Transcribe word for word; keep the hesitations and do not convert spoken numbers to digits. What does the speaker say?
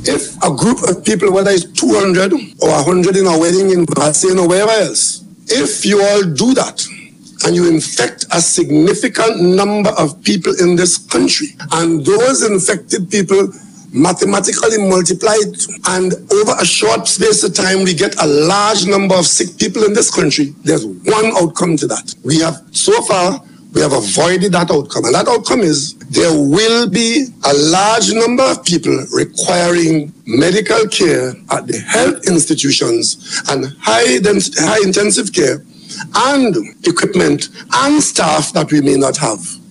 If a group of people, whether it's two hundred or one hundred in a wedding in Brazil or wherever else, if you all do that and you infect a significant number of people in this country, and those infected people mathematically multiplied, and over a short space of time we get a large number of sick people in this country, there's one outcome to that. We have, so far, we have avoided that outcome. And that outcome is there will be a large number of people requiring medical care at the health institutions and high, high intensive care and equipment and staff that we may not have.